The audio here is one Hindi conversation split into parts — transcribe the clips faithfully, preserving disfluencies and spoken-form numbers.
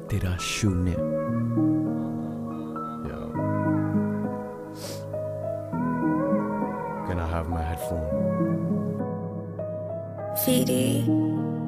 तेरा शून्य। Can I have my headphone? Fidi.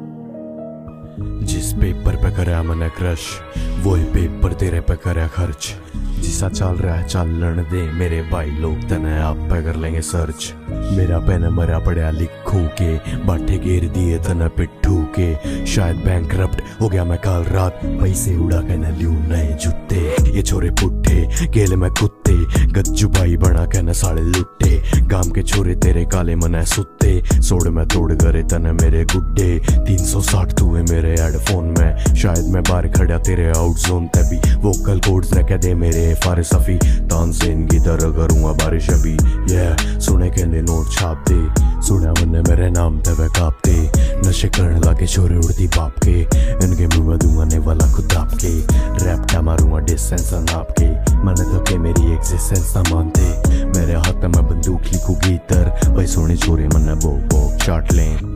जिस पेपर पे करा मैंने क्रश, वही पेपर तेरे पे करा खर्च। जिसा चल रहा है चलन दे मेरे भाई लोग, तने आप पे कर लेंगे सर्च। मेरा पेन मरा पड़ा लिखू के, बाटे घेर दिए तने पिट्ठू के। शायद बैंकरप्ट हो गया मैं कल रात, पैसे उड़ा के न लूं नए जूते। ये छोरे पुट्ठे गेले में कुत्ते, गज्जू भाई बना के न साले लुट्टे। गांव के छोरे तेरे काले मने सुत्ते, सोड़ में तोड़ करे तने मेरे गुड्डे। तीन सौ साठ तू है मेरे हेडफोन में, शायद मैं बाहर खड़ा तेरे आउट जोन ते भी। वोकल कोड्स रख दे मेरे फारसफी, तानसेन की तरह करूंगा बारिश अभी। ये सुने कहने नोट छाप दे, सुना मैंने मेरे नाम ते वे कापते। नशे करने लाके छोरे उड़ती बाप के, इनके मुंह में दूंगा ने वाला खुद आप के। रैप का मारूंगा डिस्टेंस नाप के, मैंने तो के मेरी एग्जिस्टेंस ना मानते। मेरे हाथ में मैं बंदूक लिखू गीतर, भाई सोने छोरे मन्ने बोक बोक चाट लें।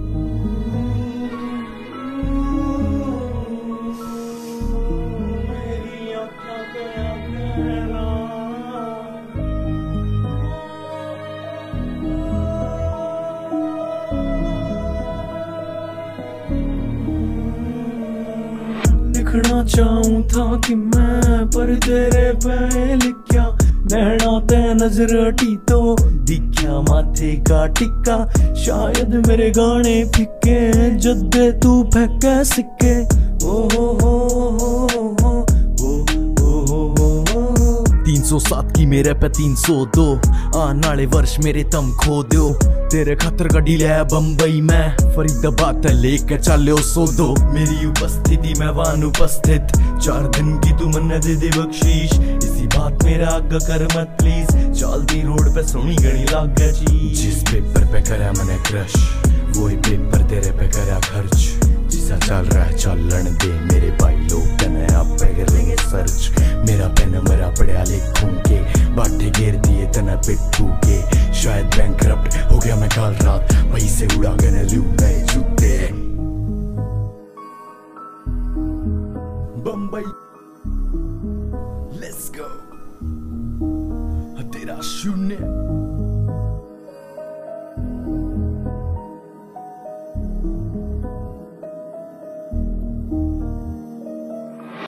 लिखना चाहूं था कि मैं, पर तेरे पे लिखा। नैना ते नजर हटी तो दिखा माथे का टिक्का। शायद मेरे गाने फिक्के, जद्दे तू फेंके सिक्के। ओ हो हो हो हो तीन सौ सात की मेरे पे तीन सौ दो, आने वाले वर्ष मेरे तम खो दो। तेरे खातर गड्डी ले बम्बई में, फरीदाबाद लेके चलो सो दो। मेरी उपस्थिति में वान उपस्थित, चार दिन की तू मन्ने दे दे बख्शीश। इसी बात मेरा आगे कर मत प्लीज, चलती रोड पे सोनी गणी लाग गया चीज। जिस पेपर पे करा मैंने क्रश, वही पेपर तेरे पे करा खर्च। जिसा चल रहा है चलन दे मेरे भाई लोग, तने आप पे कर लेंगे सर्च। मेरा पेन मरा पड़ा लिखूं के, बाटे घेर दिए तना पिट्ठू के। शायद बैंकरप्ट हो गया मैं कल रात, पैसे उड़ा के न लूं नए जूते। बम्बई लेट्स गो, तेरा शून्य।